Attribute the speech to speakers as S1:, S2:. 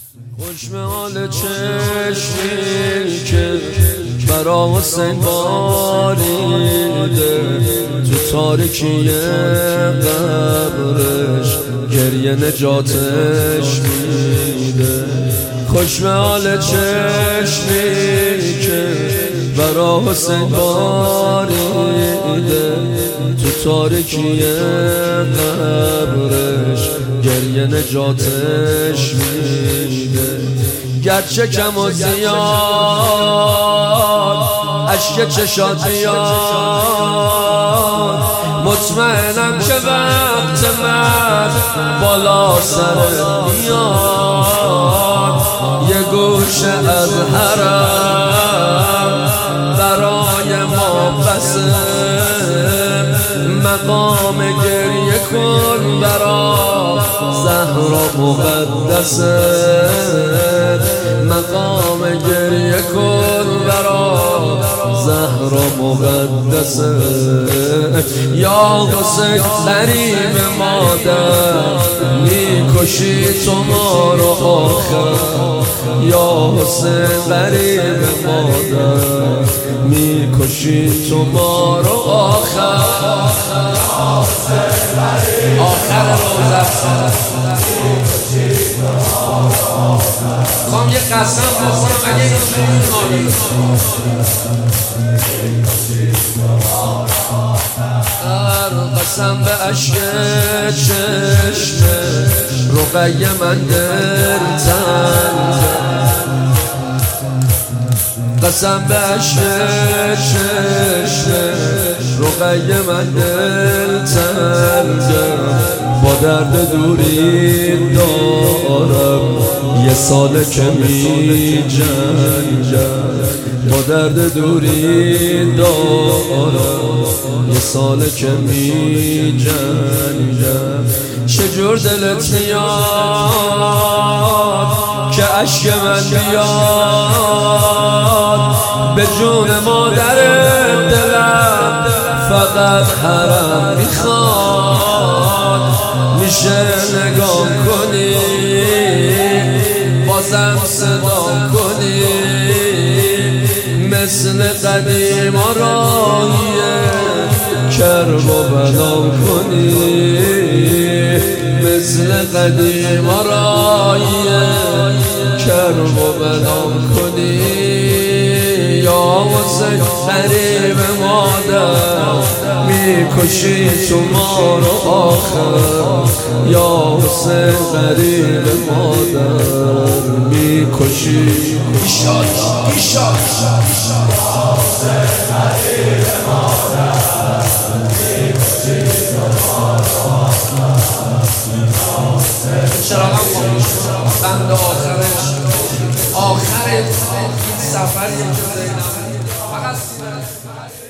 S1: خوش به حال چشمی که برا حسین باریده، تو تاریکی قبرش گریه نجاتش میده. خوش به حال چشمی که برا حسین باریده، تو تاریکی قبرش گریه نجاتش میده. گرچه کم و زیاد اشک چشات بیاد، مطمئنم که وقت من بالا سر میاد. یه گوشه از حرم برای ما بسه، مقام گریه کن برا زهرا مقدسه، مقام گریه کن برا زهرا مقدسه. یا حسین غریب مادر میکشی تو ما رو آخر، یا حسین غریب مادر میکشی تو ما رو آخر. آخر روزه خواهم یه قسم بخورم اگه اینو قسم به عشق چشمه رقیه من دلتنگه، قسم به عشق چشمه رقیه من دلتنگه. با درد دوری دارم یه ساله که می جنگم، با درد دوری دارم یه ساله که می جنگم. چجور دلت میاد که عشق من بیاد، به جون مادر دلم فقط حرم میخواد. میشه نگاه کنی بازم صدا کنی، مثل قدیم آرایی کرب و بنا کنی، مثل قدیم آرایی کرب و بنا کنی. یا حسین غریب مادر میکشی تو ما رو آخر، یا حسین غریب مادر میکشی. ایشالله ایشالله حسین غریب مادر میکشی تو ما رو آخر. چراغم خاموش بند آخرش آخر این سفر یه جور فقط